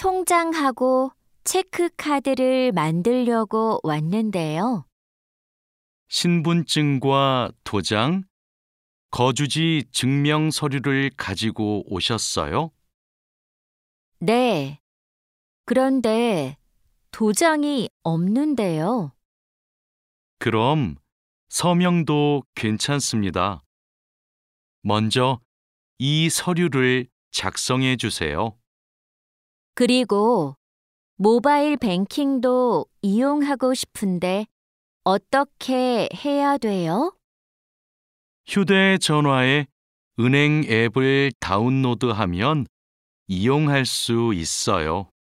통장하고 체크카드를 만들려고 왔는데요. 신분증과 도장, 거주지 증명 서류를 가지고 오셨어요? 네. 그런데 도장이 없는데요. 그럼 서명도 괜찮습니다. 먼저 이 서류를 작성해 주세요. 그리고 모바일 뱅킹도 이용하고 싶은데 어떻게 해야 돼요? 휴대전화에 은행 앱을 다운로드하면 이용할 수 있어요.